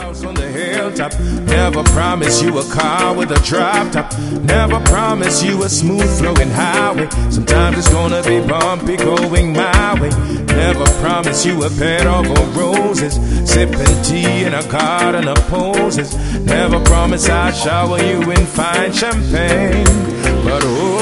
house on the hilltop. Never promise you a car with a drop top. Never promise you a smooth flowing highway. Sometimes it's gonna be bumpy going my way. Never promise you a bed of roses, sipping tea in a garden of poses. Never promise I'll shower you in fine champagne. But oh,